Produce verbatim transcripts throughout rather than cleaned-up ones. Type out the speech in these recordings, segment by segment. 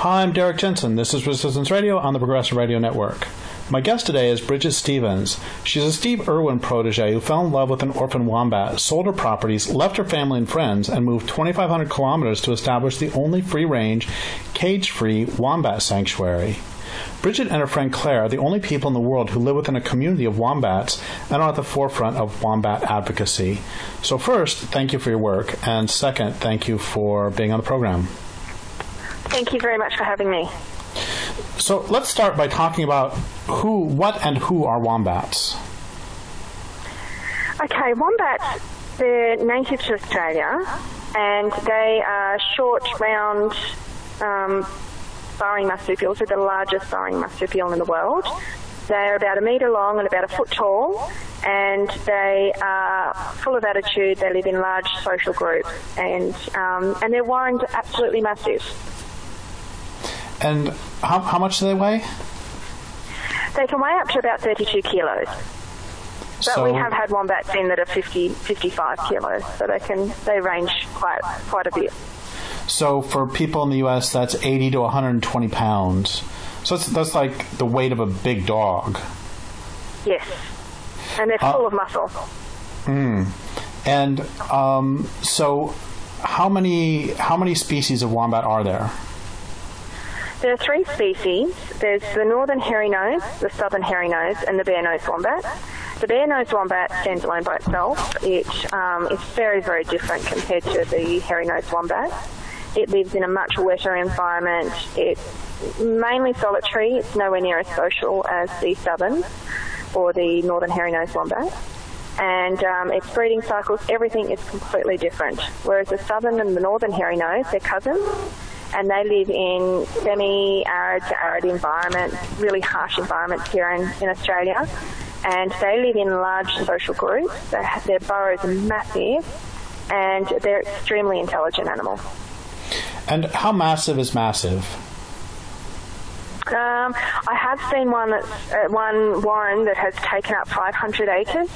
Hi, I'm Derek Jensen. This is Resistance Radio on the Progressive Radio Network. My guest today is Bridget Stevens. She's a Steve Irwin protege who fell in love with an orphan wombat, sold her properties, left her family and friends, and moved twenty-five hundred kilometers to establish the only free-range, cage-free wombat sanctuary. Bridget and her friend Claire are the only people in the world who live within a community of wombats and are at the forefront of wombat advocacy. So first, thank you for your work, and second, thank you for being on the program. Thank you very much for having me. So let's start by talking about who, what and who are wombats. Okay, wombats, they're native to Australia, and they are short, round, um, burrowing marsupials. They're the largest burrowing marsupial in the world. They're about a metre long and about a foot tall, and they are full of attitude. They live in large social groups, and um, and their warrens are absolutely massive. And how, how much do they weigh? They can weigh up to about thirty-two kilos. But so, we have had wombats in that are fifty, fifty-five kilos, so they can they range quite quite a bit. So for people in the U S, that's eighty to one hundred twenty pounds. So that's, that's like the weight of a big dog. Yes, and they're full uh, of muscle. Hmm. And um, so, how many how many species of wombat are there? There are three species. There's the northern hairy nose, the southern hairy nose, and the bare-nosed wombat. The bare-nosed wombat stands alone by itself. It um, is very, very different compared to the hairy-nosed wombat. It lives in a much wetter environment. It's mainly solitary. It's nowhere near as social as the southern or the northern hairy-nosed wombat. And um, its breeding cycles, everything is completely different. Whereas the southern and the northern hairy nose, they're cousins, and they live in semi-arid to arid environments, really harsh environments here in, in Australia. And they live in large social groups. Their, their burrows are massive, and they're extremely intelligent animals. And how massive is massive? Um, I have seen one that's, uh, one warren that has taken up five hundred acres,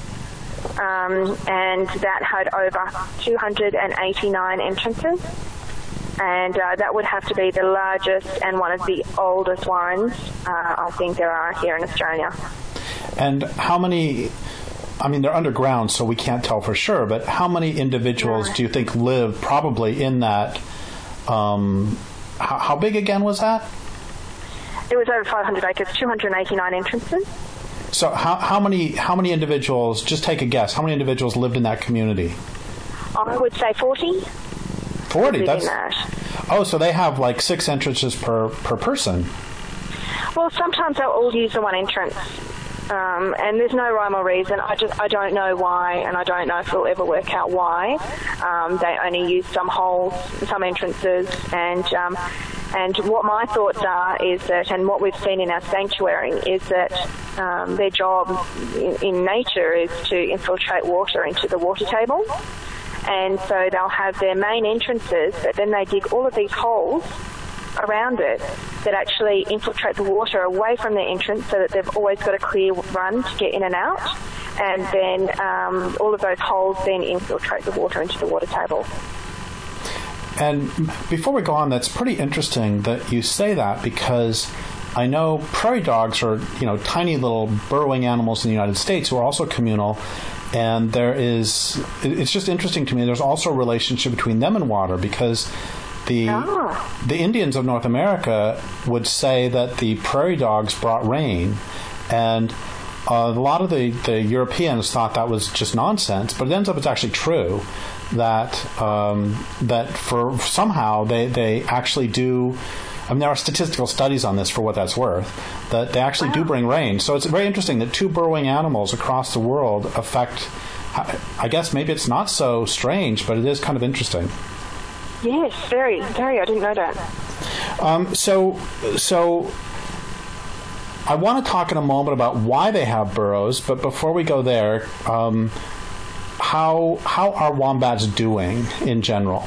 um, and that had over two hundred eighty-nine entrances. And uh, that would have to be the largest and one of the oldest warrens uh, I think there are here in Australia. And how many, I mean, they're underground, so we can't tell for sure, but how many individuals yeah. do you think live probably in that? Um, how, how big again was that? It was over five hundred acres, two hundred eighty-nine entrances. So how, how many how many individuals, just take a guess, how many individuals lived in that community? I would say forty. forty? That's, that. Oh, so they have like six entrances per, per person. Well, sometimes they'll all use the one entrance. Um, and there's no rhyme or reason. I just I don't know why, and I don't know if we'll ever work out why. Um, they only use some holes, some entrances, and um, and what my thoughts are is that, and what we've seen in our sanctuary is that um, their job in, in nature is to infiltrate water into the water table, and so they'll have their main entrances, but then they dig all of these holes around it that actually infiltrate the water away from their entrance so that they've always got a clear run to get in and out, and then um, all of those holes then infiltrate the water into the water table. And before we go on, that's pretty interesting that you say that, because I know prairie dogs are, you know, tiny little burrowing animals in the United States who are also communal, and there is, it's just interesting to me, there's also a relationship between them and water, because The oh. the Indians of North America would say that the prairie dogs brought rain, and uh, a lot of the, the Europeans thought that was just nonsense, but it ends up it's actually true that um, that for somehow they, they actually do. I mean, there are statistical studies on this for what that's worth, that they actually wow. do bring rain. So it's very interesting that two burrowing animals across the world affect, I guess maybe it's not so strange, but it is kind of interesting. Yes, very, very. I didn't know that. Um, so, so I want to talk in a moment about why they have burrows, but before we go there, um, how how are wombats doing in general?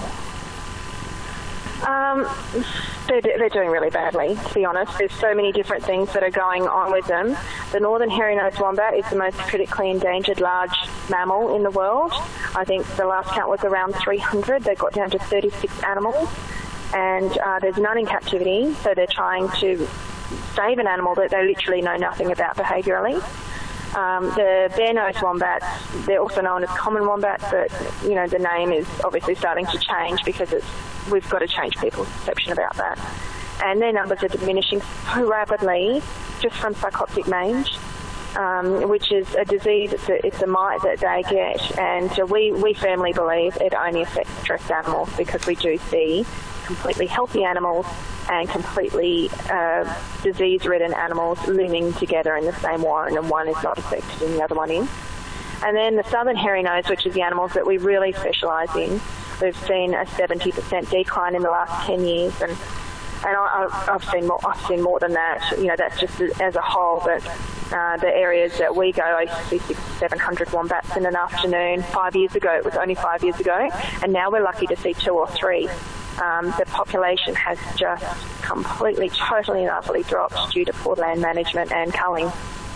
Um, they're, they're doing really badly, to be honest. There's so many different things that are going on with them. The northern hairy-nosed wombat is the most critically endangered large mammal in the world. I think the last count was around three hundred. They got down to thirty-six animals. and uh, there's none in captivity, so they're trying to save an animal that they literally know nothing about behaviourally. Um, the bare-nosed wombats, they're also known as common wombats, but, you know, the name is obviously starting to change because it's, we've got to change people's perception about that. And their numbers are diminishing so rapidly just from psychotic mange, um, which is a disease, it's a, it's a mite that they get. And uh, we, we firmly believe it only affects stressed animals because we do see completely healthy animals and completely uh, disease-ridden animals living together in the same warren, and one is not affected and the other one is. And then the southern hairy nose, which is the animals that we really specialise in, we've seen a seventy percent decline in the last ten years, and and I, I've seen more. I've seen more than that. You know, that's just as a whole. But uh, the areas that we go, I used to see six, seven hundred wombats in an afternoon. Five years ago, it was only five years ago, and now we're lucky to see two or three. Um, the population has just completely, totally and utterly dropped due to poor land management and culling.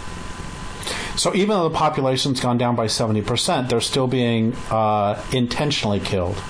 So even though the population's gone down by seventy percent, they're still being uh, intentionally killed.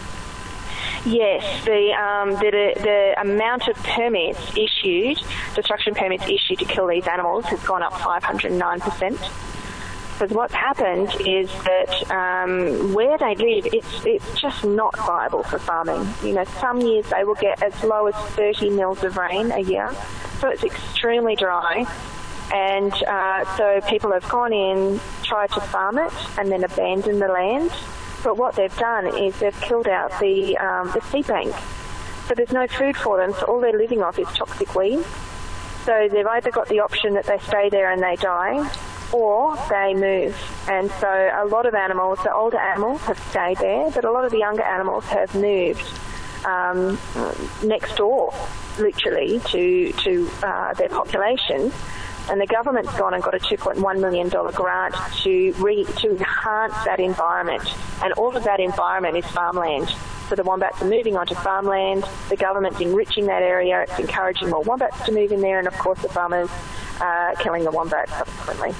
Yes, the, um, the the amount of permits issued, destruction permits issued to kill these animals has gone up five hundred nine percent. Because what's happened is that um, where they live, it's it's just not viable for farming. You know, some years they will get as low as thirty mils of rain a year, so it's extremely dry. And uh, so people have gone in, tried to farm it, and then abandoned the land. But what they've done is they've killed out the um, the seed bank. So there's no food for them, so all they're living off is toxic weeds. So they've either got the option that they stay there and they die, or they move. And so a lot of animals, the older animals, have stayed there, but a lot of the younger animals have moved um, next door, literally, to, to uh, their population. And the government's gone and got a two point one million dollars grant to re, to enhance that environment. And all of that environment is farmland. So the wombats are moving onto farmland. The government's enriching that area. It's encouraging more wombats to move in there. And, of course, the farmers are killing the wombats subsequently.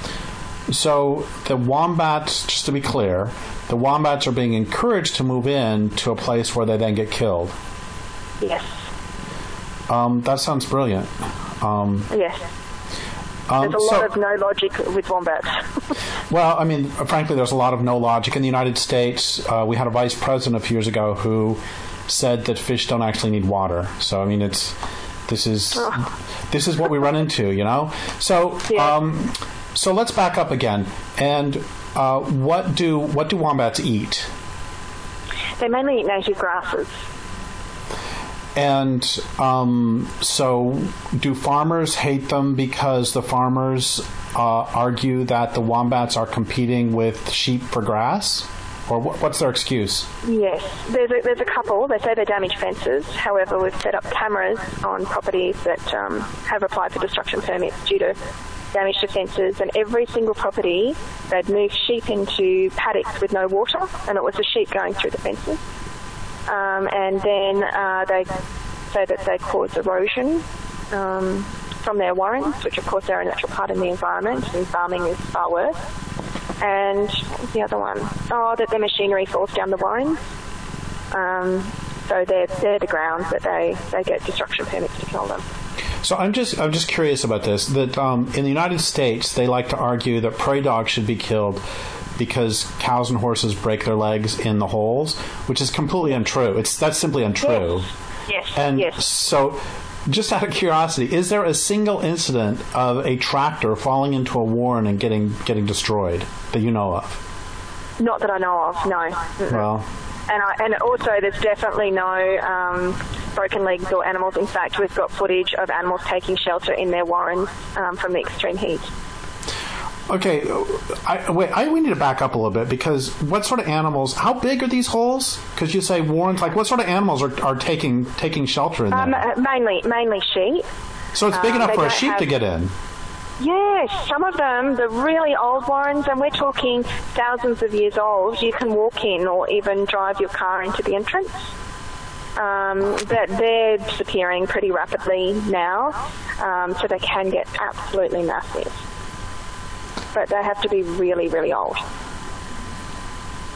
So the wombats, just to be clear, the wombats are being encouraged to move in to a place where they then get killed. Yes. Um, that sounds brilliant. Um, yes. Um, there's a so, lot of no logic with wombats. Well, I mean, frankly, there's a lot of no logic. In the United States, uh, we had a vice president a few years ago who said that fish don't actually need water. So, I mean, it's this is oh. this is what we run into, you know? So, yeah. um, so let's back up again. And uh, what do what do wombats eat? They mainly eat native grasses. And um, so do farmers hate them because the farmers uh, argue that the wombats are competing with sheep for grass? Or wh- what's their excuse? Yes, there's a, there's a couple. They say they damage fences. However, we've set up cameras on properties that um, have applied for destruction permits due to damage to fences, and every single property, they'd moved sheep into paddocks with no water, and it was the sheep going through the fences. Um, and then uh, they say that they cause erosion um, from their warrens, which of course are a natural part in the environment, and farming is far worse. And what was the other one? Oh, that the machinery falls down the warrens. Um, so they're, they're the grounds that they, they get destruction permits to kill them. So I'm just I'm just curious about this. That um, in the United States, they like to argue that prairie dogs should be killed because cows and horses break their legs in the holes, which is completely untrue. It's that's simply untrue. Yes. Yes. And yes. so, just out of curiosity, is there a single incident of a tractor falling into a warren and getting getting destroyed that you know of? Not that I know of. No. Mm-mm. Well. And, I, and also, there's definitely no um, broken legs or animals. In fact, we've got footage of animals taking shelter in their warrens um, from the extreme heat. Okay, I, wait. I, we need to back up a little bit because what sort of animals? How big are these holes? Because you say warrens. Like, what sort of animals are, are taking taking shelter in there? Um, mainly, mainly sheep. So it's big um, enough for a sheep have, to get in. Yes, some of them, the really old warrens, and we're talking thousands of years old. You can walk in or even drive your car into the entrance. Um, but they're disappearing pretty rapidly now, um, so they can get absolutely massive. But they have to be really, really old.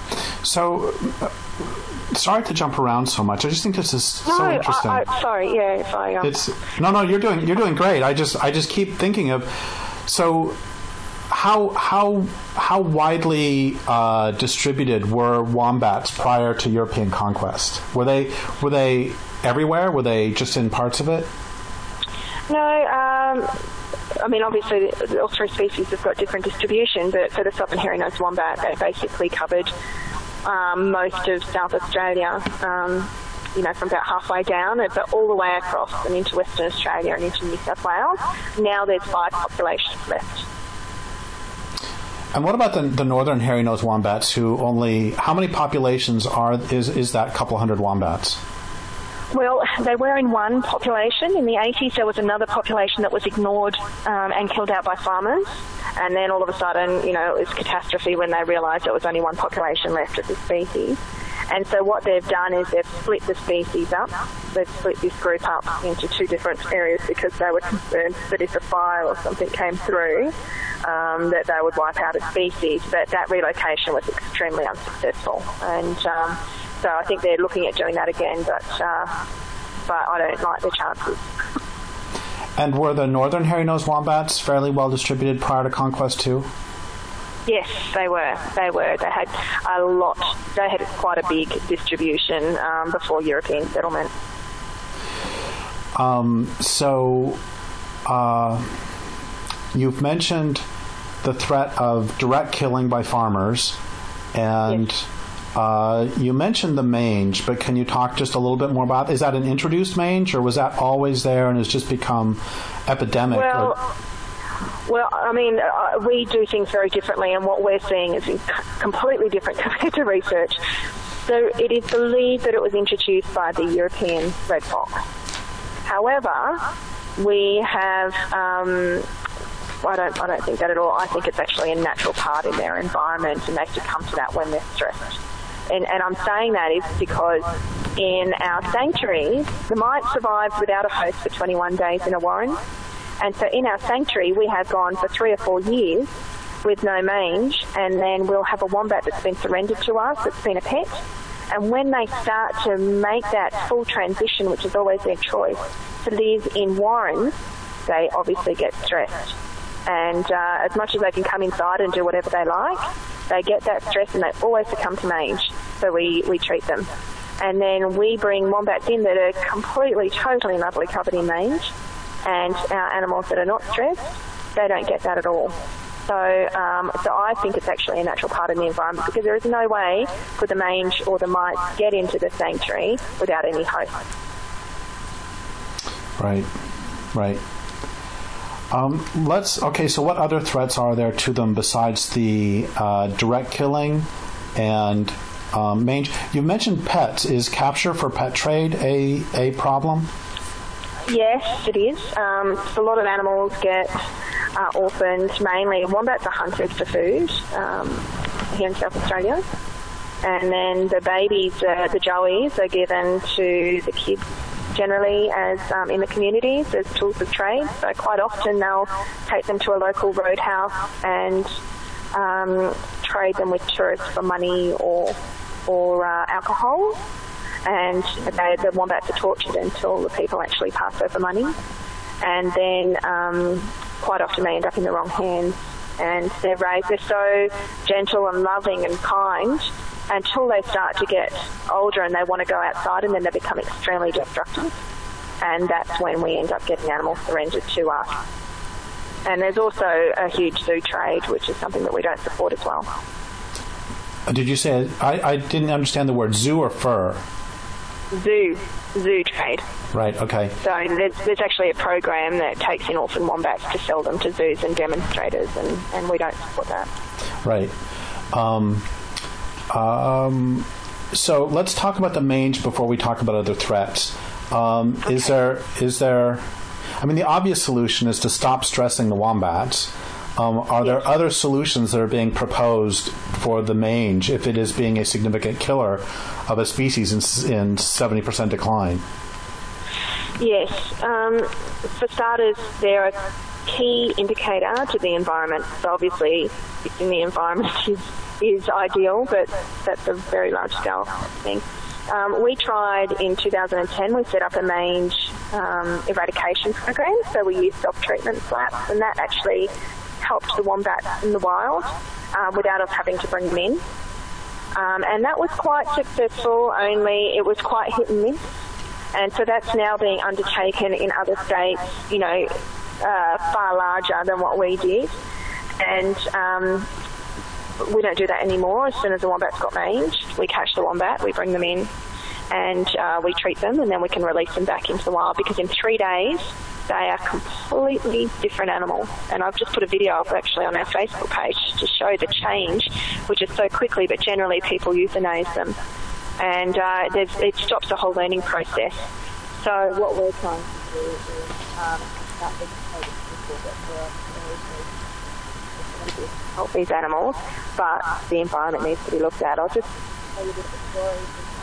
So, uh, sorry to jump around so much. I just think this is no, so interesting. I, I, sorry, yeah, if I, um... It's no, no. You're doing you're doing great. I just I just keep thinking of so how how how widely uh, distributed were wombats prior to European conquest? Were they were they everywhere? Were they just in parts of it? No. Um, I mean, obviously, all three species have got different distribution, but for the southern hairy-nosed wombat, they basically covered um, most of South Australia, um, you know, from about halfway down, but all the way across and into Western Australia and into New South Wales. Now there's five populations left. And what about the, the northern hairy-nosed wombats, who only, how many populations are, is, is that couple hundred wombats? Well, they were in one population. In the eighties, there was another population that was ignored um, and killed out by farmers. And then all of a sudden, you know, it was catastrophe when they realised there was only one population left of the species. And so what they've done is they've split the species up. They've split this group up into two different areas because they were concerned that if a fire or something came through, um, that they would wipe out a species. But that relocation was extremely unsuccessful. And um, so I think they're looking at doing that again, but uh, but I don't like the chances. And were the northern hairy-nosed wombats fairly well distributed prior to conquest too? Yes, they were. They were. They had a lot. They had quite a big distribution um, before European settlement. Um, so, uh, you've mentioned the threat of direct killing by farmers, and yes. uh, you mentioned the mange, but can you talk just a little bit more about, is that an introduced mange, or was that always there and has just become epidemic? Well, or? Well, I mean, uh, we do things very differently, and what we're seeing is completely different compared to research. So it is believed that it was introduced by the European red fox. However, we have, um, I don't, I don't think that at all. I think it's actually a natural part in their environment, and they succumb to that when they're stressed. And, and I'm saying that is because in our sanctuary, the mites survived without a host for twenty-one days in a warren. And so in our sanctuary, we have gone for three or four years with no mange, and then we'll have a wombat that's been surrendered to us, that's been a pet. And when they start to make that full transition, which is always their choice, to live in warrens, they obviously get stressed. And uh, as much as they can come inside and do whatever they like, they get that stress and they always succumb to mange. So we, we treat them. And then we bring wombats in that are completely, totally and utterly covered in mange. And our animals that are not stressed, they don't get that at all. So um, so I think it's actually a natural part of the environment, because there is no way for the mange or the mites to get into the sanctuary without any host. Right, right. Um, let's, okay, so what other threats are there to them besides the uh, direct killing and um, mange? You mentioned pets. Is capture for pet trade a, a problem? Yes, it is. Um, a lot of animals get uh, orphaned. Mainly, wombats are hunted for food um, here in South Australia. And then the babies, uh, the joeys, are given to the kids generally as um, in the communities as tools of trade. So quite often they'll take them to a local roadhouse and um, trade them with tourists for money or, or uh, alcohol. And they, the wombats are tortured until the people actually pass over money. And then um, quite often they end up in the wrong hands. And they're raised, they're so gentle and loving and kind until they start to get older and they want to go outside, and then they become extremely destructive. And that's when we end up getting animals surrendered to us. And there's also a huge zoo trade, which is something that we don't support as well. Did you say, I, I didn't understand the word zoo or fur? Zoo, zoo trade. Right, okay. So there's, there's actually a program that takes in orphan wombats to sell them to zoos and demonstrators, and, and we don't support that. Right. Um, um, so let's talk about the mange before we talk about other threats. Um, okay. Is there, is there, I mean, the obvious solution is to stop stressing the wombats. Um, are there other solutions that are being proposed for the mange if it is being a significant killer of a species in, in seventy percent decline? Yes. Um, for starters, there are key indicator to the environment. So obviously, in the environment is, is ideal, but that's a very large scale thing. Um, we tried in two thousand ten, we set up a mange um, eradication program, so we used self-treatment slaps, and that actually helped the wombats in the wild uh, without us having to bring them in. Um, and that was quite successful, only it was quite hit and miss. And so that's now being undertaken in other states, you know, uh, far larger than what we did. And um, we don't do that anymore. As soon as the wombat's got mange, we catch the wombat, we bring them in, and uh, we treat them, and then we can release them back into the wild, because in three days, they are completely different animals. And I've just put a video up actually on our Facebook page to show the change, which is so quickly, but generally people euthanize them. And uh, it stops the whole learning process. So what we're trying to do is um, start educating people that there are help these animals, but the environment needs to be looked at. I'll just tell you a bit of a story.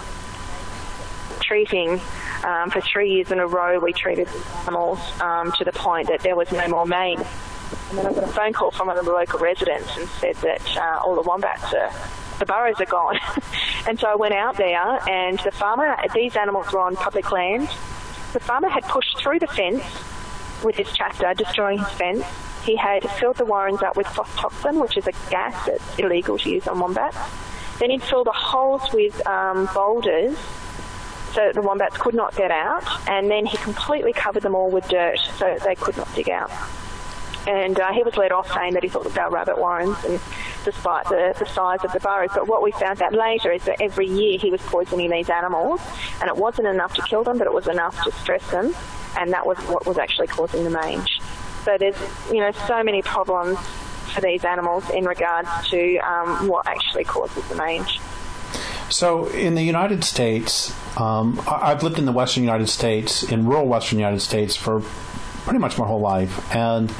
Treating um, for three years in a row, we treated these animals um, to the point that there was no more mange. And then I got a phone call from one of the local residents and said that uh, all the wombats are, the burrows are gone. And so I went out there, and the farmer, these animals were on public land. The farmer had pushed through the fence with his tractor, destroying his fence. He had filled the warrens up with phosphotoxin, which is a gas that's illegal to use on wombats. Then he'd filled the holes with um, boulders so that the wombats could not get out, and then he completely covered them all with dirt so that they could not dig out. And uh, he was let off saying that he thought that they were rabbit warrens, and despite the, the size of the burrows. But what we found out later is that every year he was poisoning these animals, and it wasn't enough to kill them, but it was enough to stress them, and that was what was actually causing the mange. So there's, you know, so many problems for these animals in regards to um, what actually causes the mange. So in the United States, um, I've lived in the western United States, in rural western United States, for pretty much my whole life, and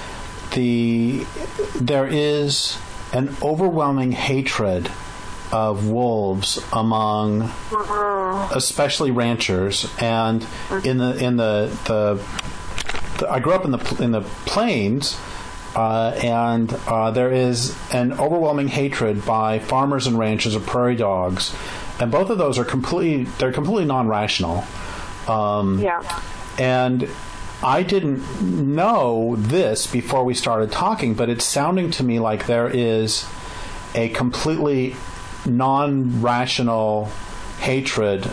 the there is an overwhelming hatred of wolves among, uh-huh. especially ranchers, and uh-huh. in the in the, the the I grew up in the in the plains. Uh, and uh, there is an overwhelming hatred by farmers and ranchers of prairie dogs, and both of those are completely they're completely non-rational. Um, yeah. And I didn't know this before we started talking, but it's sounding to me like there is a completely non-rational hatred.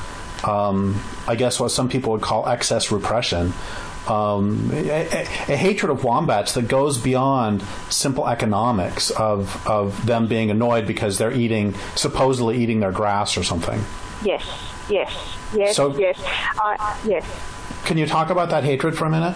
Um, I guess what some people would call excess repression. Um, a, a, a hatred of wombats that goes beyond simple economics of of them being annoyed because they're eating, supposedly eating their grass or something. Yes, yes, yes, so, yes, uh, yes. Can you talk about that hatred for a minute?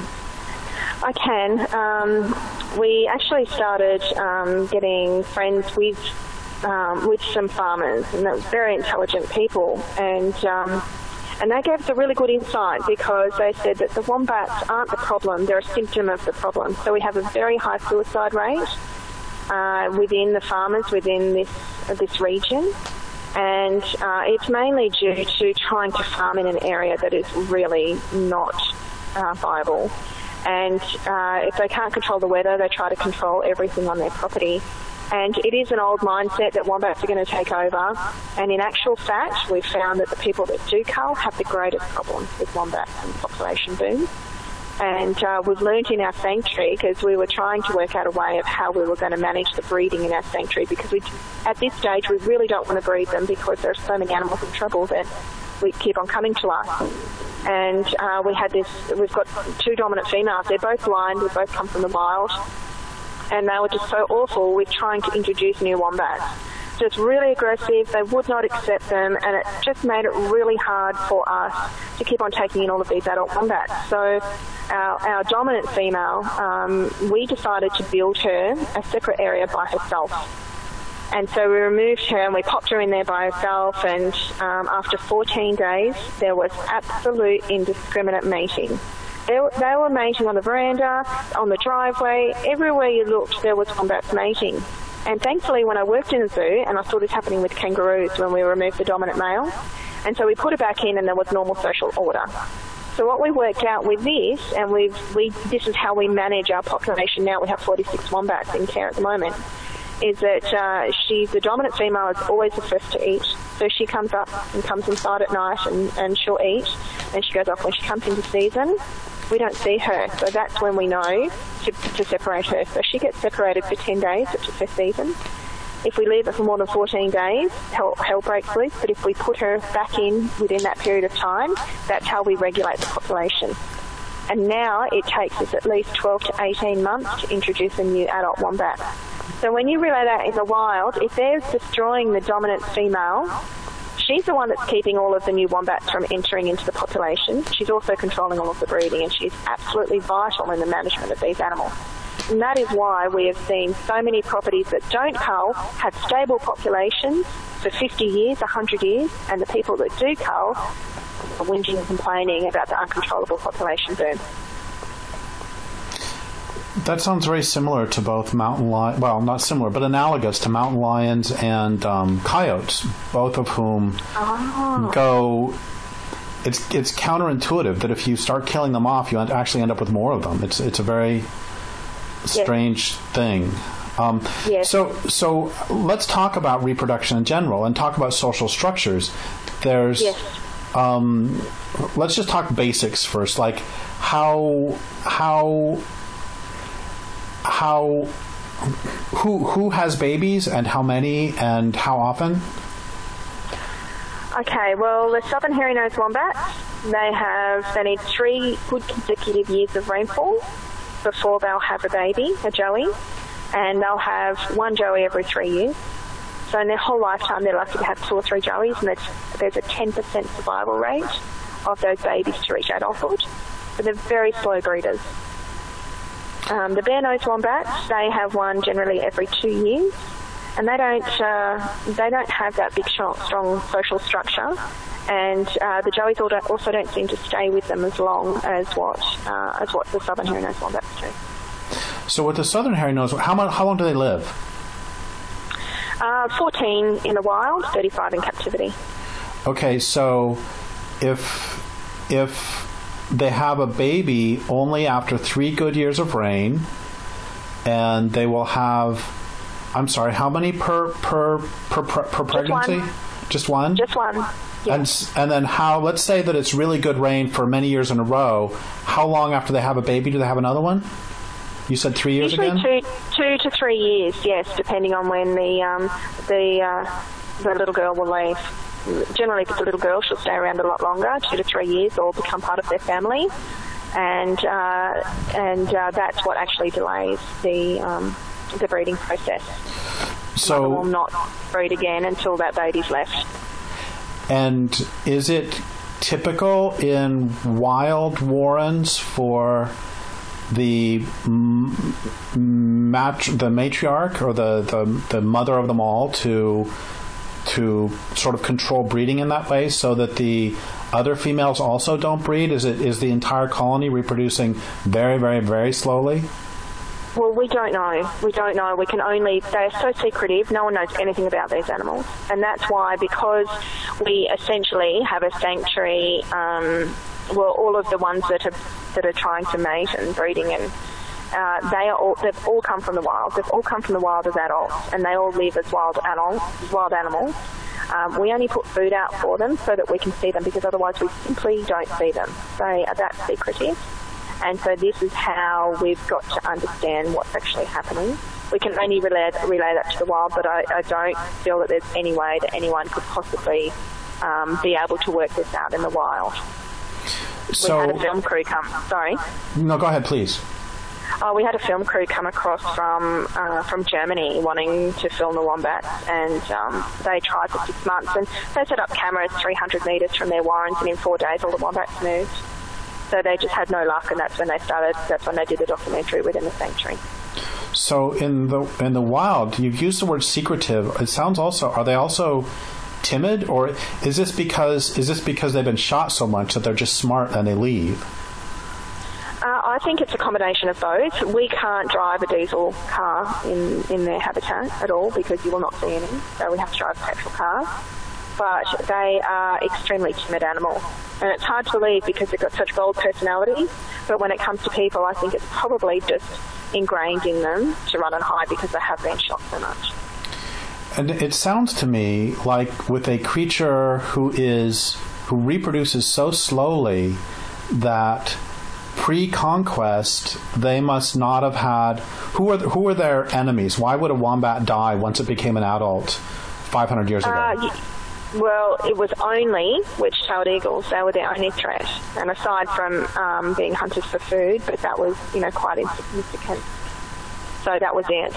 I can. Um, we actually started um, getting friends with um, with some farmers, and they're very intelligent people, and um, And they gave us a really good insight, because they said that the wombats aren't the problem, they're a symptom of the problem. So we have a very high suicide rate uh, within the farmers within this uh, this region. And uh, it's mainly due to trying to farm in an area that is really not uh, viable. And uh, if they can't control the weather, they try to control everything on their property. And it is an old mindset that wombats are going to take over. And in actual fact, we've found that the people that do cull have the greatest problems with wombats and population boom. And uh, we've learned in our sanctuary, because we were trying to work out a way of how we were going to manage the breeding in our sanctuary, because we, at this stage we really don't want to breed them, because there are so many animals in trouble that we keep on coming to us. And uh, we had this, we've got two dominant females. They're both blind. They both come from the wild. And they were just so awful with trying to introduce new wombats. Just really aggressive, they would not accept them, and it just made it really hard for us to keep on taking in all of these adult wombats. So our, our dominant female, um, we decided to build her a separate area by herself. And so we removed her and we popped her in there by herself, and um, after fourteen days, there was absolute indiscriminate mating. They, they were mating on the veranda, on the driveway, everywhere you looked there was wombats mating. And thankfully when I worked in the zoo, and I saw this happening with kangaroos when we removed the dominant male, and so we put her back in and there was normal social order. So what we worked out with this, and we've we this is how we manage our population now. We have forty-six wombats in care at the moment. Is that uh, she, the dominant female, is always the first to eat. So she comes up and comes inside at night, and, and she'll eat, and she goes off when she comes into season. We don't see her, so that's when we know to, to separate her. So she gets separated for ten days, which is her season. If we leave her for more than fourteen days, hell, hell breaks loose. But if we put her back in within that period of time, that's how we regulate the population. And now it takes us at least twelve to eighteen months to introduce a new adult wombat. So when you relay that in the wild, if they're destroying the dominant female, she's the one that's keeping all of the new wombats from entering into the population. She's also controlling all of the breeding, and she's absolutely vital in the management of these animals. And that is why we have seen so many properties that don't cull have stable populations for fifty years, one hundred years, and the people that do cull are whinging and complaining about the uncontrollable population boom. That sounds very similar to both mountain lions, well, not similar, but analogous to mountain lions and um, coyotes, both of whom oh. go, it's it's counterintuitive that if you start killing them off, you actually end up with more of them. It's it's a very strange yes. thing. Um, yes. So so let's talk about reproduction in general and talk about social structures. There's, yes. um, let's just talk basics first, like how how... How, who who has babies and how many and how often? Okay, well, the southern hairy-nosed wombats, they have, they need three good consecutive years of rainfall before they'll have a baby, a joey, and they'll have one joey every three years. So in their whole lifetime, they're lucky to have two or three joeys, and there's, there's a ten percent survival rate of those babies to reach adulthood. But they're very slow breeders. Um, the bare-nosed wombats, they have one generally every two years, and they don't uh, they don't have that big, strong social structure, and uh, the joeys also don't seem to stay with them as long as what uh, as what the southern hairy-nosed wombats do. So with the southern hairy-nosed, how much, how long do they live? Uh, fourteen in the wild, thirty-five in captivity. Okay, so if if they have a baby only after three good years of rain, and they will have, I'm sorry, how many per per per, per, per pregnancy? Just one. Just one? Just one. Yes. And and then how, let's say that it's really good rain for many years in a row, how long after they have a baby do they have another one? You said three years Usually again? Two, two to three years, yes, depending on when the um, the uh, the little girl will leave. Generally, if it's a little girl, she'll stay around a lot longer, two to three years, or become part of their family, and uh, and uh, that's what actually delays the um, the breeding process. So Mother will not breed again until that baby's left. And is it typical in wild warrens for the mat- the matriarch or the, the, the mother of them all to to sort of control breeding in that way so that the other females also don't breed? Is it is the entire colony reproducing very, very, very slowly? Well, we don't know. We don't know. We can only, they're so secretive, no one knows anything about these animals. And that's why, because we essentially have a sanctuary, um, well, all of the ones that are, that are trying to mate and breeding, and uh, they are all, they've all come from the wild. They've all come from the wild as adults, and they all live as wild animals, wild animals. Um, we only put food out for them so that we can see them, because otherwise we simply don't see them. They are that secretive. And so this is how we've got to understand what's actually happening. We can only relay, relay that to the wild, but I, I don't feel that there's any way that anyone could possibly um, be able to work this out in the wild. So, we had a film crew come... Sorry? No, go ahead, please. Oh, we had a film crew come across from uh, from Germany wanting to film the wombats, and um, they tried for six months. And they set up cameras three hundred metres from their warrens, and in four days all the wombats moved. So they just had no luck, and that's when they started. That's when they did the documentary within the sanctuary. So in the in the wild, you've used the word secretive. It sounds also. Are they also timid, or is this because is this because they've been shot so much that they're just smart and they leave? Uh, I think it's a combination of both. We can't drive a diesel car in, in their habitat at all because you will not see any. So we have to drive a petrol car. but they are extremely timid animals. And it's hard to believe because they've got such bold personalities, but when it comes to people, I think it's probably just ingrained in them to run and hide because they have been shot so much. And it sounds to me like with a creature who is who reproduces so slowly that pre-conquest they must not have had. Who are who are their enemies? Why would a wombat die once it became an adult five hundred years ago? Uh, well, it was only wedge-tailed eagles. They were their only threat, and aside from um, being hunted for food, but that was you know quite insignificant. So that was it.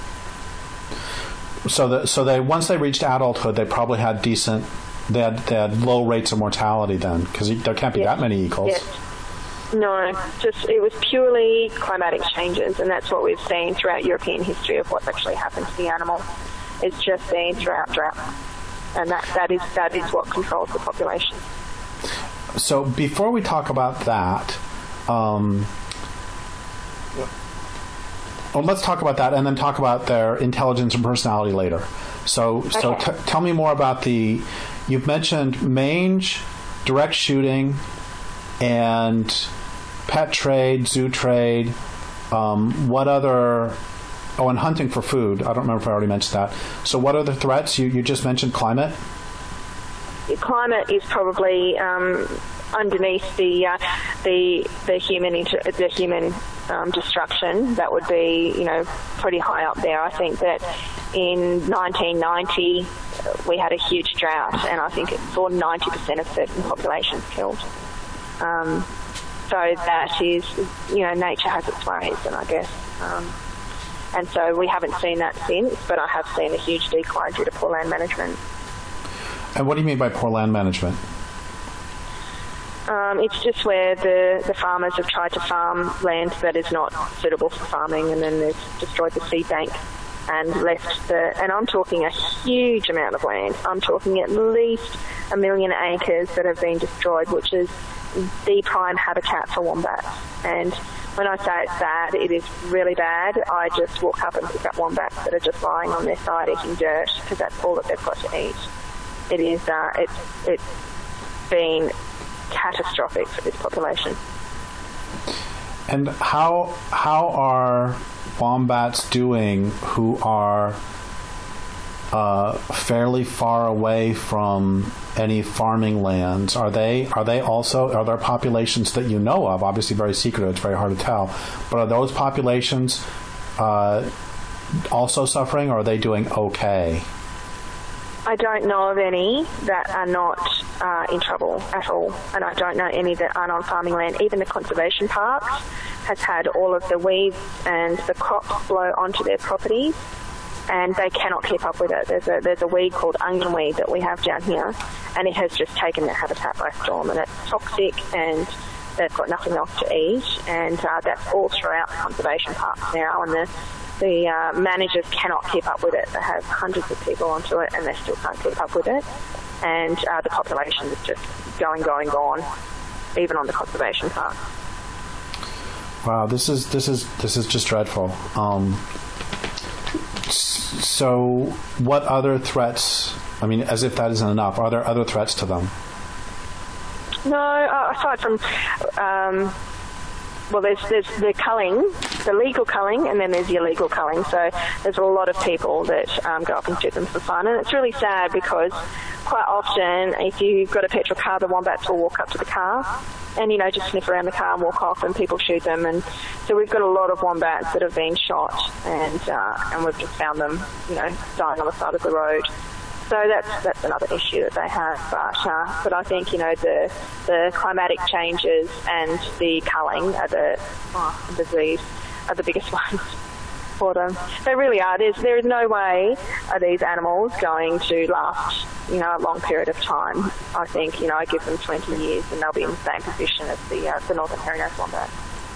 So, the, so they once they reached adulthood, they probably had decent. They had they had low rates of mortality then, because there can't be yes. that many eagles. Yes. No, just it was purely climatic changes, and that's what we've seen throughout European history of what's actually happened to the animal. It's just been drought, drought, and that that is that is what controls the population. So before we talk about that. Um, Well, let's talk about that, and then talk about their intelligence and personality later. So, okay. so t- tell me more about the. You've mentioned mange, direct shooting, and pet trade, zoo trade. Um, what other? Oh, and hunting for food. I don't remember if I already mentioned that. So, what are the threats? You you just mentioned climate. Climate is probably um, underneath the uh, the the human inter- the human. Um, destruction. That would be, you know, pretty high up there. I think that in nineteen ninety we had a huge drought, and I think it saw ninety percent of certain populations killed. Um, so that is, you know, nature has its ways, and I guess. Um, and so we haven't seen that since, but I have seen a huge decline due to poor land management. And what do you mean by poor land management? Um, it's just where the, the farmers have tried to farm land that is not suitable for farming, and then they've destroyed the seed bank and left the, and I'm talking a huge amount of land. I'm talking at least a million acres that have been destroyed, which is the prime habitat for wombats. And when I say it's bad, it is really bad. I just walk up and pick up wombats that are just lying on their side eating dirt because that's all that they've got to eat. It is, uh, it's, it's been catastrophic for this population. And how how are wombats doing who are uh, fairly far away from any farming lands? Are they are they also are there populations that you know of? Obviously, very secretive. It's very hard to tell. But are those populations uh, also suffering, or are they doing okay? I don't know of any that are not uh, in trouble at all, and I don't know any that aren't on farming land. Even the conservation parks has had all of the weeds and the crops blow onto their properties, and they cannot keep up with it. There's a there's a weed called onionweed that we have down here, and it has just taken their habitat by storm, and it's toxic, and they've got nothing else to eat, and uh, that's all throughout the conservation parks now, and the The uh, managers cannot keep up with it. They have hundreds of people onto it, and they still can't keep up with it. And uh, the population is just going, going, gone, even on the conservation park. Wow, this is this is this is just dreadful. Um, so, what other threats? I mean, as if that isn't enough, are there other threats to them? No, uh, aside from. Um, Well, there's, there's the culling, the legal culling, and then there's the illegal culling. So there's a lot of people that um, go up and shoot them for fun. And it's really sad because quite often, if you've got a petrol car, the wombats will walk up to the car and, you know, just sniff around the car and walk off, and people shoot them. And so we've got a lot of wombats that have been shot, and uh, and we've just found them, you know, dying on the side of the road. So that's that's another issue that they have. But uh, but I think, you know, the the climatic changes and the culling are the oh, disease are the biggest ones for them. They really are. There's there is no way are these animals going to last, you know, a long period of time. I think, you know, I give them twenty years and they'll be in the same position as the uh, the northern hairy-nosed wombat.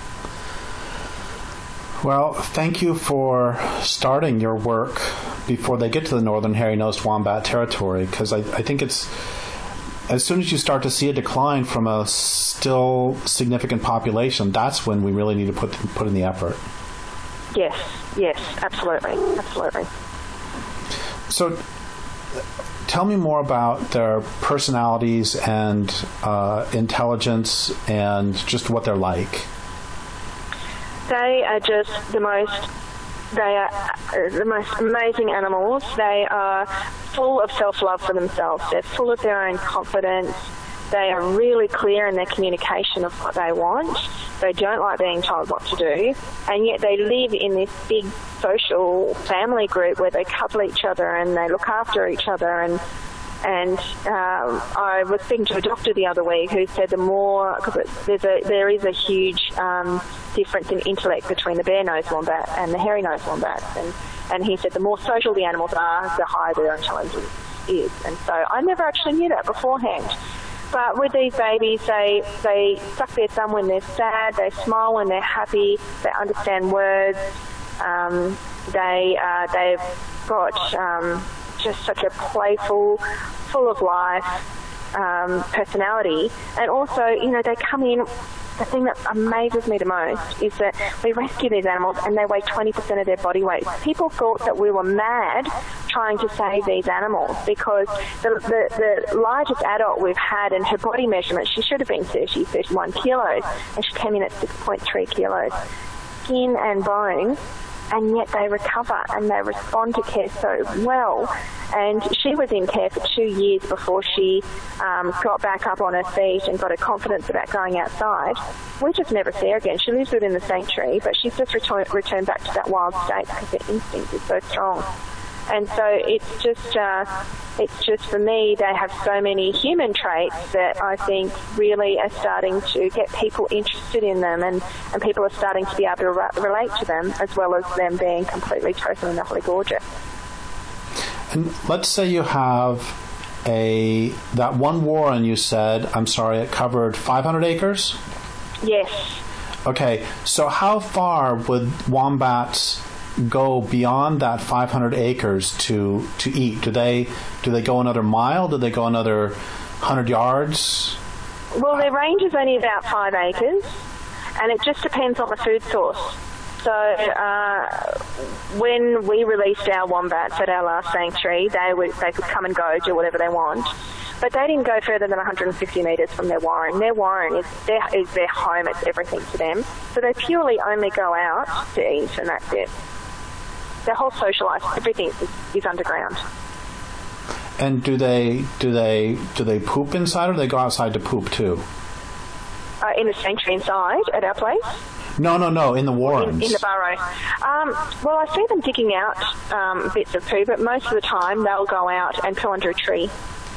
Well, thank you for starting your work before they get to the northern hairy-nosed wombat territory, because I, I think it's, as soon as you start to see a decline from a still significant population, that's when we really need to put put in the effort. Yes, yes, absolutely, absolutely. So, tell me more about their personalities and uh, intelligence and just what they're like. They are just the most, they are uh, the most amazing animals. They are full of self-love for themselves. They're full of their own confidence. They are really clear in their communication of what they want. They don't like being told what to do, and yet they live in this big social family group where they cuddle each other and they look after each other. And and um, I was speaking to a doctor the other week who said the more, because there's a there is a huge um, difference in intellect between the bare-nosed wombat and the hairy-nosed wombat, and and he said the more social the animals are, the higher their intelligence is. And so I never actually knew that beforehand. But with these babies, they they suck their thumb when they're sad, they smile when they're happy, they understand words, um, they, uh, they've got um, just such a playful, full of life um, personality. And also, you know, they come in, the thing that amazes me the most is that we rescue these animals and they weigh twenty percent of their body weight. People thought that we were mad trying to save these animals because the, the, the largest adult we've had and her body measurement, she should have been thirty, thirty-one kilos, and she came in at six point three kilos. Skin and bone, and yet they recover and they respond to care so well. And she was in care for two years before she um, got back up on her feet and got her confidence about going outside. We just never see her again. She lives within the sanctuary, but she's just return, returned back to that wild state because her instinct is so strong. And so it's just, uh, it's just for me, they have so many human traits that I think really are starting to get people interested in them, and, and people are starting to be able to re- relate to them, as well as them being completely, totally, and utterly gorgeous. And let's say you have a, that one warren you said, I'm sorry, it covered five hundred acres? Yes. Okay, so how far would wombats go beyond that five hundred acres to to eat? Do they do they go another mile? Do they go another one hundred yards? Well, their range is only about five acres, and it just depends on the food source. So uh, when we released our wombats at our last sanctuary, they would they could come and go, do whatever they want. But they didn't go further than one hundred fifty metres from their warren. Their warren is their, is their home. It's everything to them. So they purely only go out to eat, and that's it. Their whole social life, everything is, is underground. And do they do they do they poop inside, or do they go outside to poop too? Uh, in the sanctuary inside at our place? No, no, no. In the warrens. In, in the burrow. Um, well, I see them digging out um, bits of poo, but most of the time they'll go out and poo under a tree.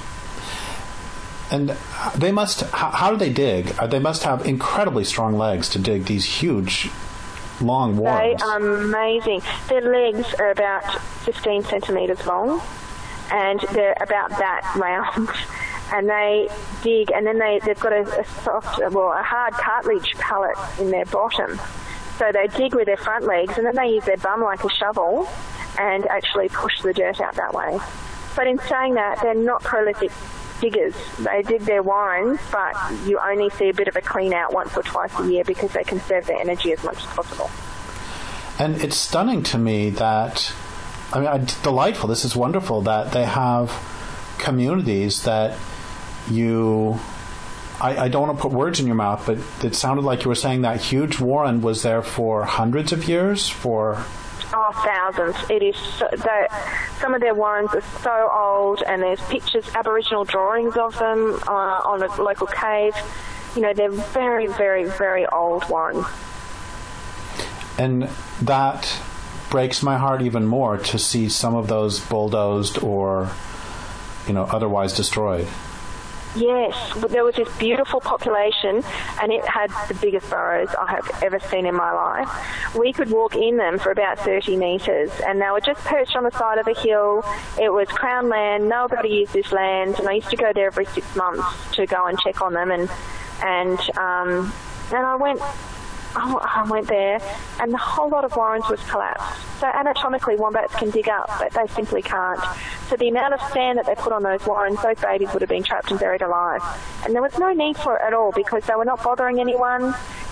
And they must. How, how do they dig? They must have incredibly strong legs to dig these huge, long warrens. They are amazing. Their legs are about fifteen centimetres long, and they're about that round. And they dig, and then they, they've got a, a soft, well, a hard cartilage pellet in their bottom. So they dig with their front legs, and then they use their bum like a shovel and actually push the dirt out that way. But in saying that, they're not prolific diggers. They dig their warrens, but you only see a bit of a clean out once or twice a year because they conserve their energy as much as possible. And it's stunning to me that, I mean, it's delightful, this is wonderful, that they have communities that you, I, I don't want to put words in your mouth, but it sounded like you were saying that huge warren was there for hundreds of years, for... Oh, thousands. It is so, some of their warrens are so old, and there's pictures, Aboriginal drawings of them uh, on a local cave. You know, they're very, very, very old warrens. And that breaks my heart even more to see some of those bulldozed or, you know, otherwise destroyed. Yes, there was this beautiful population, and it had the biggest burrows I have ever seen in my life. We could walk in them for about thirty metres, and they were just perched on the side of a hill. It was Crown land, nobody used this land, and I used to go there every six months to go and check on them, and and um, and I went... I went there, and the whole lot of warrens was collapsed. So anatomically, wombats can dig up, but they simply can't. So the amount of sand that they put on those warrens, those babies would have been trapped and buried alive. And there was no need for it at all because they were not bothering anyone.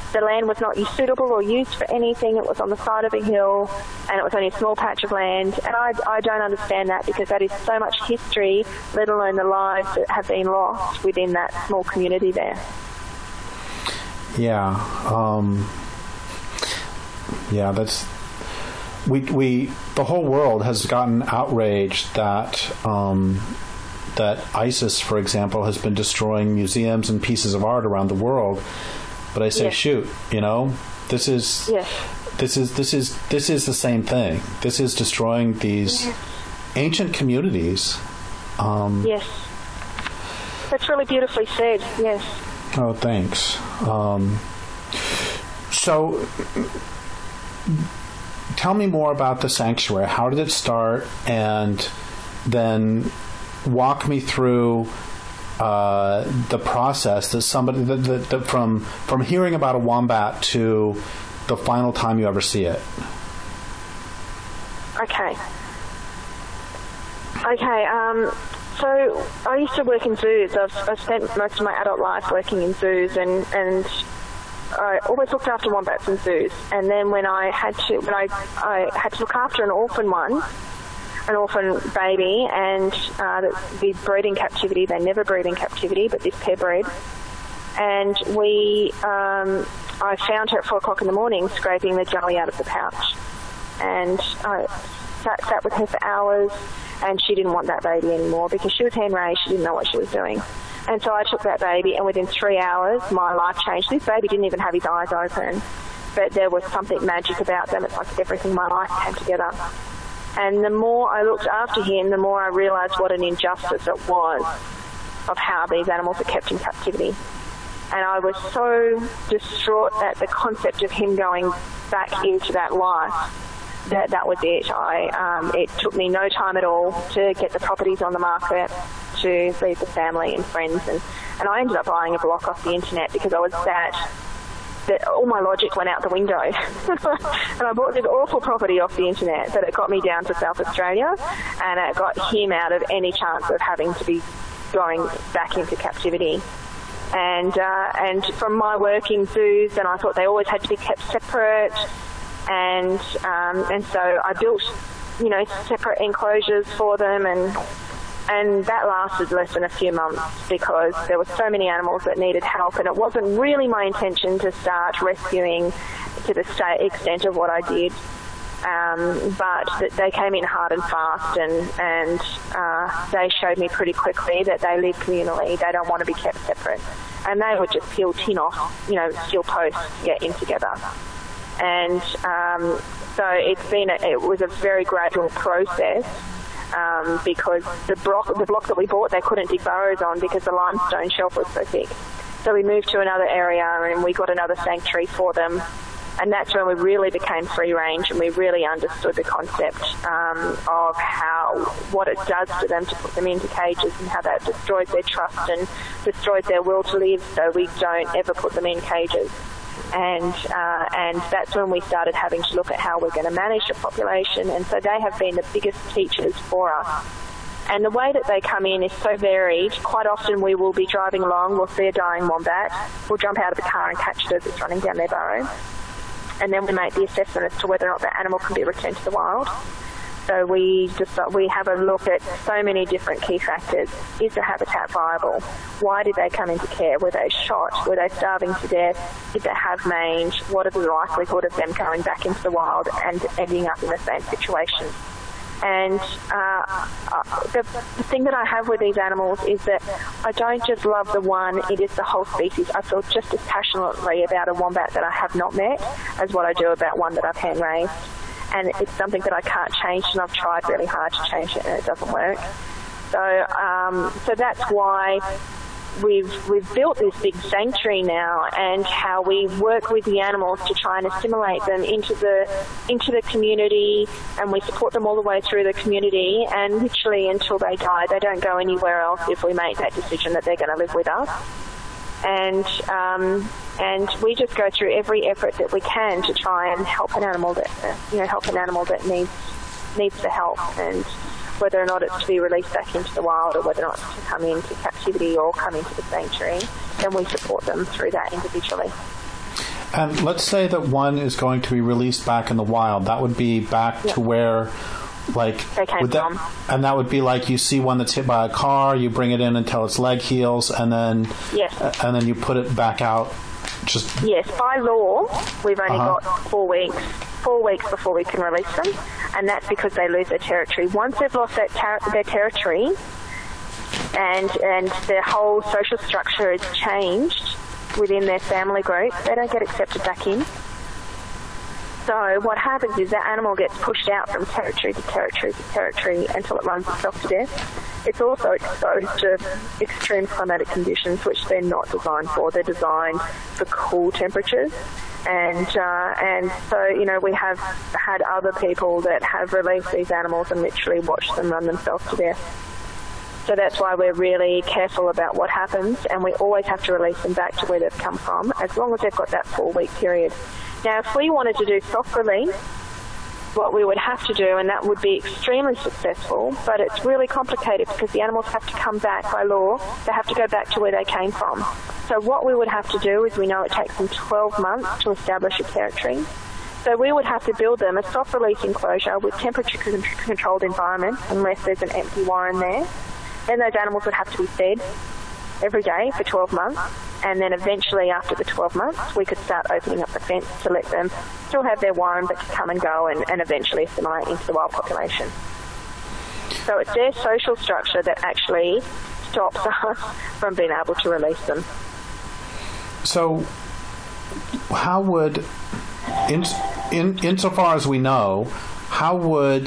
The land was not suitable or used for anything. It was on the side of a hill, and it was only a small patch of land. And I, I don't understand that, because that is so much history, let alone the lives that have been lost within that small community there. Yeah. Um, yeah, that's... We, we, the whole world has gotten outraged that um, that ISIS, for example, has been destroying museums and pieces of art around the world. But I say, yes. shoot, you know, this is yes. this is this is this is the same thing. This is destroying these yes. ancient communities. Um, yes, that's really beautifully said. Yes. Oh, thanks. Um, so. Tell me more about the sanctuary. How did it start? And then walk me through uh, the process that somebody that, that, that from from hearing about a wombat to the final time you ever see it. Okay. Okay. Um, so I used to work in zoos. I've, I've spent most of my adult life working in zoos, and and. I always looked after wombats in zoos, and then when I had to when I, I had to look after an orphan one, an orphan baby, and uh, the bred in captivity. They never breed in captivity, but this pair bred. And we, um, I found her at four o'clock in the morning scraping the jelly out of the pouch, and I sat, sat with her for hours, and she didn't want that baby anymore because she was hand raised. She didn't know what she was doing. And so I took that baby, and within three hours, my life changed. This baby didn't even have his eyes open, but there was something magic about them. It's like everything in my life came together. And the more I looked after him, the more I realised what an injustice it was of how these animals are kept in captivity. And I was so distraught at the concept of him going back into that life that that was it. I um, it took me no time at all to get the properties on the market, to leave the family and friends, and, and I ended up buying a block off the internet because I was that, that all my logic went out the window. And I bought this awful property off the internet, but it got me down to South Australia, and it got him out of any chance of having to be going back into captivity. And uh, and from my work in zoos, and I thought they always had to be kept separate, and um, and so I built, you know, separate enclosures for them, and and that lasted less than a few months because there were so many animals that needed help, and it wasn't really my intention to start rescuing to the extent of what I did. Um, but they came in hard and fast, and, and uh, they showed me pretty quickly that they live communally. They don't want to be kept separate. And they would just peel tin off, you know, steel posts to get in together. And um, so it's been a, it was a very gradual process um, because the block, the block that we bought, they couldn't dig burrows on because the limestone shelf was so thick. So we moved to another area, and we got another sanctuary for them. And that's when we really became free range, and we really understood the concept um, of how, what it does to them to put them into cages, and how that destroys their trust and destroys their will to live, so we don't ever put them in cages. And uh, and that's when we started having to look at how we're going to manage the population, and so they have been the biggest teachers for us. And the way that they come in is so varied. Quite often we will be driving along, we'll see a dying wombat, we'll jump out of the car and catch it as it's running down their burrow. And then we make the assessment as to whether or not the animal can be returned to the wild. So we just we have a look at so many different key factors. Is the habitat viable? Why did they come into care? Were they shot? Were they starving to death? Did they have mange? What is the likelihood of them going back into the wild and ending up in the same situation? And uh, uh, the, the thing that I have with these animals is that I don't just love the one, it is the whole species. I feel just as passionately about a wombat that I have not met as what I do about one that I've hand-raised. And it's something that I can't change, and I've tried really hard to change it, and it doesn't work. So, um, so that's why we've we've built this big sanctuary now, and how we work with the animals to try and assimilate them into the into the community, and we support them all the way through the community, and literally until they die. They don't go anywhere else if we make that decision that they're going to live with us. And um, and we just go through every effort that we can to try and help an animal that you know help an animal that needs needs the help, and whether or not it's to be released back into the wild, or whether or not it's to come into captivity or come into the sanctuary, then we support them through that individually. And let's say that one is going to be released back in the wild. That would be back yep. to where, like, they came would that, from. And that would be like you see one that's hit by a car, you bring it in until its leg heals, and then yes. and then you put it back out. Just yes, by law, we've only uh-huh. got four weeks, four weeks before we can release them, and that's because they lose their territory. Once they've lost that ter- their territory, and and their whole social structure is changed within their family group, they don't get accepted back in. So what happens is that animal gets pushed out from territory to territory to territory until it runs itself to death. It's also exposed to extreme climatic conditions, which they're not designed for. They're designed for cool temperatures. And uh, and so, you know, we have had other people that have released these animals and literally watched them run themselves to death. So that's why we're really careful about what happens, and we always have to release them back to where they've come from, as long as they've got that four-week period. Now, if we wanted to do soft release, what we would have to do, and that would be extremely successful, but it's really complicated because the animals have to come back by law. They have to go back to where they came from. So what we would have to do is, we know it takes them twelve months to establish a territory. So we would have to build them a soft release enclosure with temperature-controlled environment, unless there's an empty warren there. Then those animals would have to be fed every day for twelve months, and then eventually after the twelve months we could start opening up the fence to let them still have their warren but to come and go and, and eventually assimilate into the wild population. So it's their social structure that actually stops us from being able to release them. So how would, in, in insofar as we know, how would,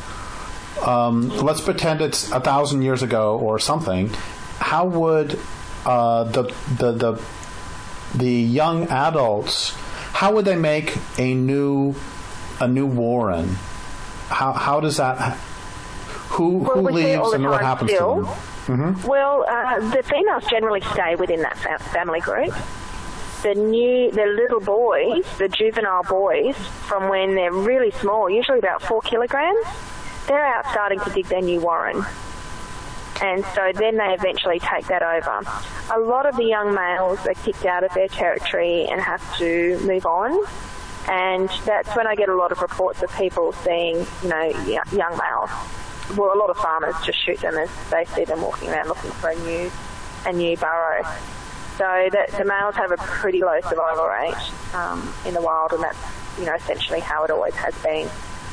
um, let's pretend it's a thousand years ago or something, how would uh, the, the the the young adults, how would they make a new a new warren? How how does that? Who well, who we leaves and what happens still. to them? Mm-hmm. Well, uh, the females generally stay within that fa- family group. The new, the little boys, the juvenile boys, from when they're really small, usually about four kilograms, they're out starting to dig their new warren. And so then they eventually take that over. A lot of the young males are kicked out of their territory and have to move on. And that's when I get a lot of reports of people seeing, you know, young males. Well, a lot of farmers just shoot them as they see them walking around looking for a new, a new burrow. So that the males have a pretty low survival rate um, in the wild, and that's, you know, essentially how it always has been.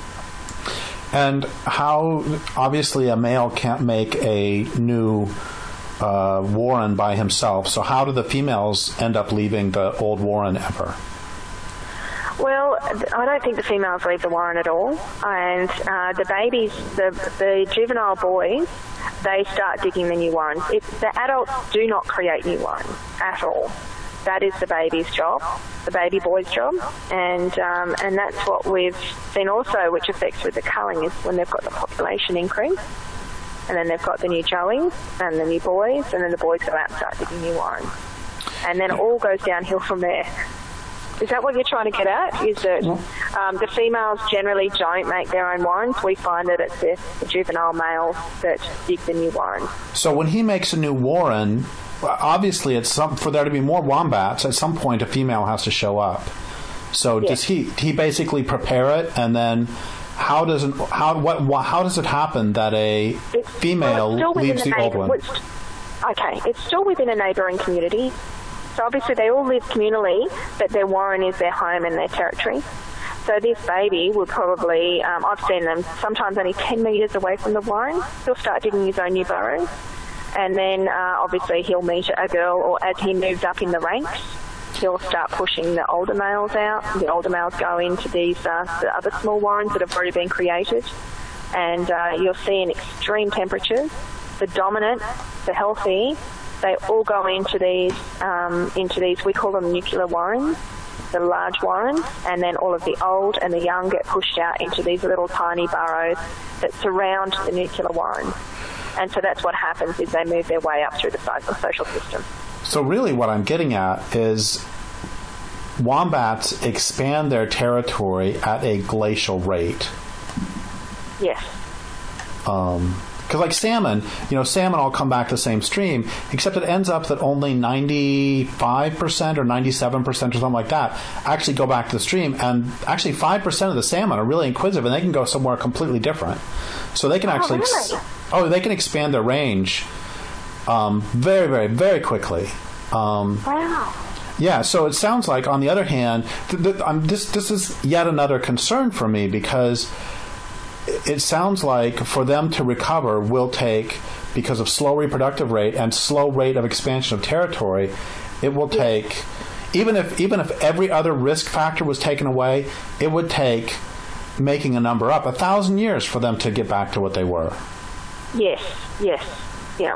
And how, obviously, a male can't make a new uh, warren by himself. So how do the females end up leaving the old warren ever? Well, I don't think the females leave the warren at all. And uh, the babies, the, the juvenile boys, they start digging the new warrens. It, the adults do not create new warrens at all. That is the baby's job, the baby boy's job, and um, and that's what we've seen also, which affects with the culling, is when they've got the population increase, and then they've got the new joeys and the new boys, and then the boys go out and start digging new warrens. And then it all goes downhill from there. Is that what you're trying to get at? Is that um, the females generally don't make their own warrens? We find that it's the, the juvenile males that dig the new warrens. So when he makes a new warren, obviously, it's some, for there to be more wombats, at some point a female has to show up. So yes. does he? He basically prepare it, and then how does it, how what, what how does it happen that a it's, female well, leaves the neighbor, old one? It's, okay, it's still within a neighbouring community. So obviously they all live communally, but their warren is their home and their territory. So this baby will probably, um, I've seen them sometimes only ten metres away from the warren. He'll start digging his own new burrows. And then uh, obviously he'll meet a girl, or as he moves up in the ranks, he'll start pushing the older males out. The older males go into these uh, the other small warrens that have already been created. And uh, you'll see in extreme temperatures, the dominant, the healthy, they all go into these, um, into these, we call them nuclear warrens, the large warrens, and then all of the old and the young get pushed out into these little tiny burrows that surround the nuclear warrens. And so that's what happens, is they move their way up through the social system. So really what I'm getting at is wombats expand their territory at a glacial rate. Yes. Um, Because like salmon, you know, salmon all come back to the same stream, except it ends up that only ninety-five percent or ninety-seven percent or something like that actually go back to the stream. And actually five percent of the salmon are really inquisitive, and they can go somewhere completely different. So they can oh, actually... Really? Oh, they can expand their range um, very, very, very quickly. Um, wow. Yeah, so it sounds like, on the other hand, th- th- um, this this is yet another concern for me, because it sounds like for them to recover will take, because of slow reproductive rate and slow rate of expansion of territory, it will take, even if even if every other risk factor was taken away, it would take, making a number up, a thousand years for them to get back to what they were. Yes, yes, yeah.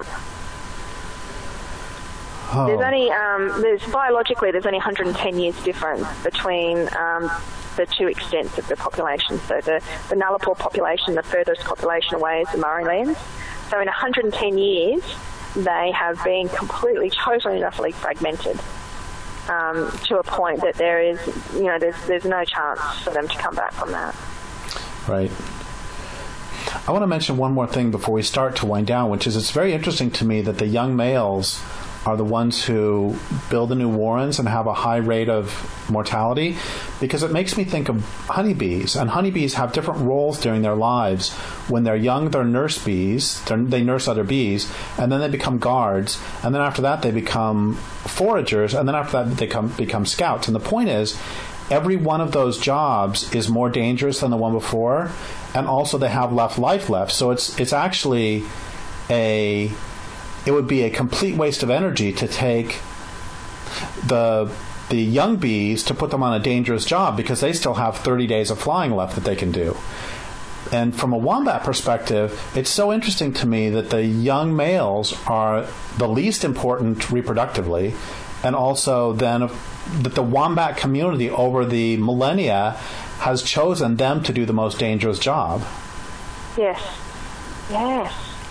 Oh. There's only, um, there's biologically, there's only one hundred ten years difference between um, the two extents of the population. So the, the Nullarbor population, the furthest population away is the Murray Lands. So in one hundred ten years, they have been completely, totally and utterly fragmented um, to a point that there is, you know, there's there's no chance for them to come back from that. Right. I want to mention one more thing before we start to wind down, which is it's very interesting to me that the young males are the ones who build the new warrens and have a high rate of mortality, because it makes me think of honeybees. And honeybees have different roles during their lives. When they're young, they're nurse bees. They're, they nurse other bees. And then they become guards. And then after that, they become foragers. And then after that, they come, become scouts. And the point is, every one of those jobs is more dangerous than the one before. And also they have less life left. So it's it's actually a... It would be a complete waste of energy to take the the young bees to put them on a dangerous job, because they still have thirty days of flying left that they can do. And from a wombat perspective, it's so interesting to me that the young males are the least important reproductively, and also then that the wombat community over the millennia has chosen them to do the most dangerous job. Yes. Yes.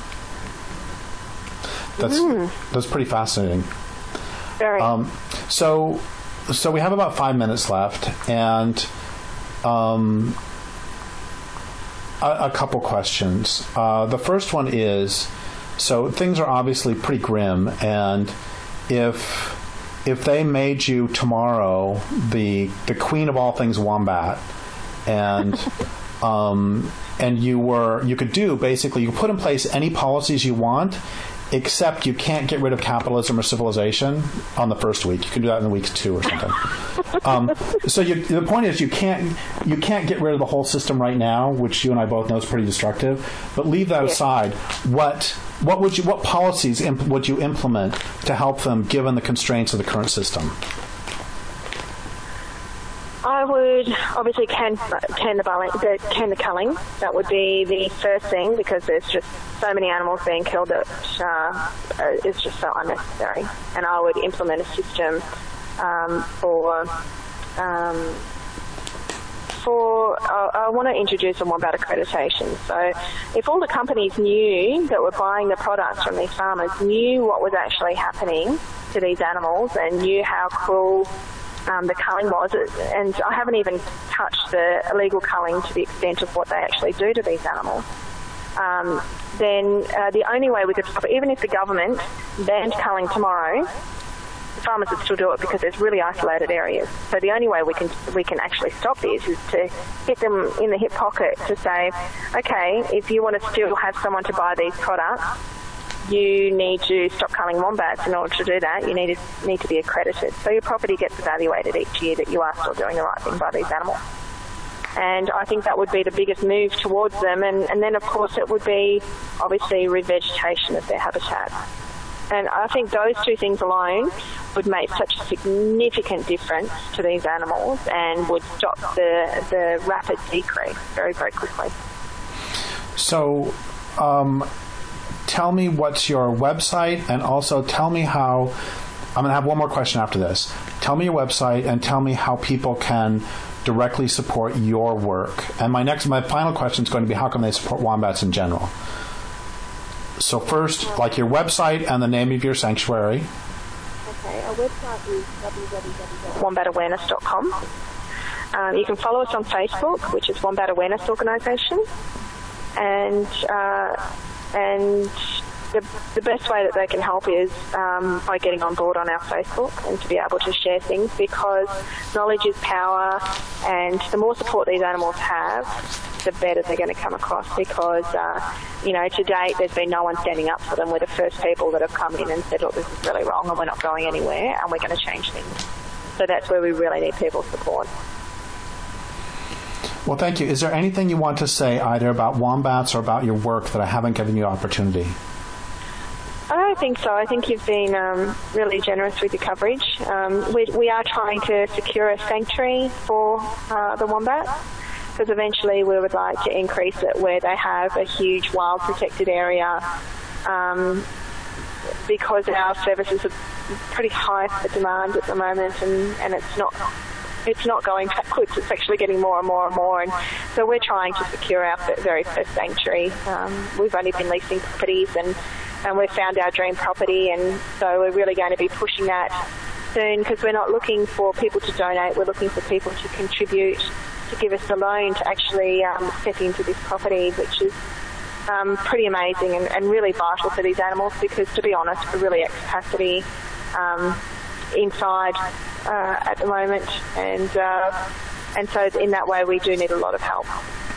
That's mm. that's pretty fascinating. Very. Um, so, so we have about five minutes left, and um, a, a couple questions. Uh, the first one is, so things are obviously pretty grim, and if if they made you tomorrow the the queen of all things wombat, and um, and you were you could do basically you could put in place any policies you want, except you can't get rid of capitalism or civilization on the first week. You can do that in week two or something. um, so you, the point is, you can't you can't get rid of the whole system right now, which you and I both know is pretty destructive. But leave that yeah. aside. What what would you what policies imp- would you implement to help them, given the constraints of the current system? I would obviously can can the, bulling, the can the culling. That would be the first thing, because there's just so many animals being killed that uh, is just so unnecessary. And I would implement a system um, for um, for uh, I want to introduce a wombat accreditation. So if all the companies knew that were buying the products from these farmers knew what was actually happening to these animals and knew how cruel Um, the culling was, and I haven't even touched the illegal culling to the extent of what they actually do to these animals, um, then uh, the only way we could stop it, even if the government banned culling tomorrow, the farmers would still do it, because there's really isolated areas. So the only way we can we can actually stop this is to hit them in the hip pocket to say, okay, if you want to still have someone to buy these products, you need to stop culling wombats. In order to do that, you need to need to be accredited. So your property gets evaluated each year that you are still doing the right thing by these animals. And I think that would be the biggest move towards them. And, and then, of course, it would be, obviously, revegetation of their habitat. And I think those two things alone would make such a significant difference to these animals and would stop the, the rapid decrease very, very quickly. So... Um Tell me what's your website, and also tell me how, I'm going to have one more question after this. Tell me your website and tell me how people can directly support your work. And my next, my final question is going to be, how can they support wombats in general? So first, like your website and the name of your sanctuary. Okay, our website is w w w dot wombat awareness dot com. Um, you can follow us on Facebook, which is Wombat Awareness Organisation. And... Uh, and the, the best way that they can help is um, by getting on board on our Facebook and to be able to share things, because knowledge is power, and the more support these animals have, the better they're going to come across, because, uh, you know, to date there's been no one standing up for them. We're the first people that have come in and said, look, this is really wrong and we're not going anywhere and we're going to change things. So that's where we really need people's support. Well, thank you. Is there anything you want to say either about wombats or about your work that I haven't given you opportunity? I don't think so. I think you've been um, really generous with your coverage. Um, we, we are trying to secure a sanctuary for uh, the wombat, because eventually we would like to increase it where they have a huge wild protected area, um, because our services are pretty high for demand at the moment, and, and it's not it's not going backwards. It's actually getting more and more and more. And so we're trying to secure our very first sanctuary. Um, we've only been leasing properties, and, and we've found our dream property, and so we're really going to be pushing that soon, because we're not looking for people to donate. We're looking for people to contribute, to give us a loan to actually um, step into this property, which is um, pretty amazing and, and really vital for these animals, because, to be honest, we're really at capacity um, inside uh, at the moment, and uh, and so in that way we do need a lot of help.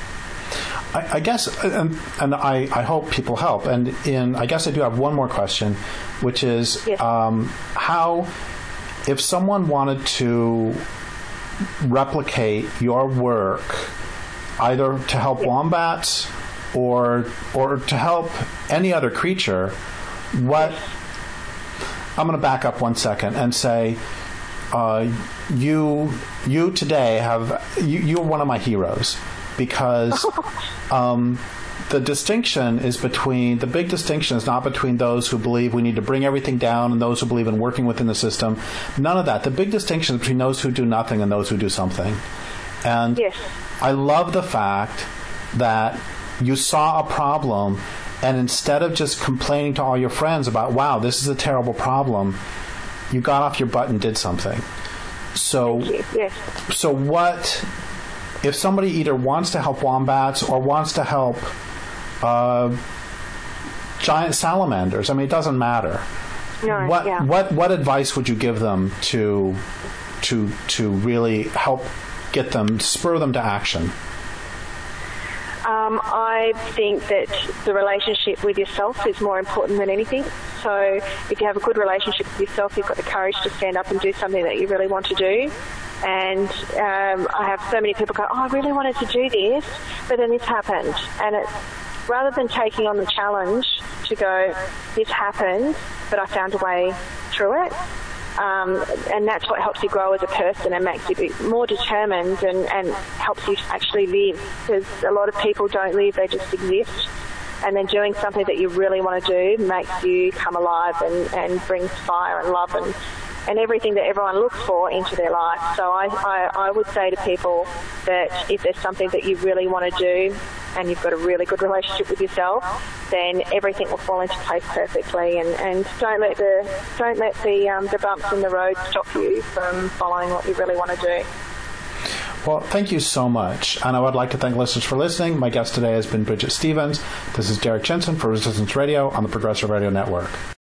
I, I guess, and, and I, I hope people help. And in, I guess I do have one more question, which is yes. um, how, if someone wanted to replicate your work, either to help yes. wombats or or to help any other creature, what? Yes. I'm going to back up one second and say, uh, you you today have you, you're one of my heroes, because um, the distinction is between the big distinction is not between those who believe we need to bring everything down and those who believe in working within the system. None of that. The big distinction is between those who do nothing and those who do something. And yes. I love the fact that you saw a problem, and instead of just complaining to all your friends about, wow, this is a terrible problem, you got off your butt and did something. So, Thank you. Yes. So what, if somebody either wants to help wombats or wants to help uh, giant salamanders, I mean, it doesn't matter. No, what yeah. what what advice would you give them to to to really help get them, spur them to action? Um, I think that the relationship with yourself is more important than anything. So if you have a good relationship with yourself, you've got the courage to stand up and do something that you really want to do. And um, I have so many people go, oh, I really wanted to do this, but then this happened. And it's, rather than taking on the challenge to go, this happened, but I found a way through it. Um, and that's what helps you grow as a person and makes you be more determined, and, and helps you actually live. Because a lot of people don't live, they just exist. And then doing something that you really want to do makes you come alive and, and brings fire and love and, and everything that everyone looks for into their life. So I, I, I would say to people that if there's something that you really want to do and you've got a really good relationship with yourself, then everything will fall into place perfectly. And, and don't let the don't let the um, the bumps in the road stop you from following what you really want to do. Well, thank you so much. And I would like to thank listeners for listening. My guest today has been Bridget Stevens. This is Derek Jensen for Resistance Radio on the Progressive Radio Network.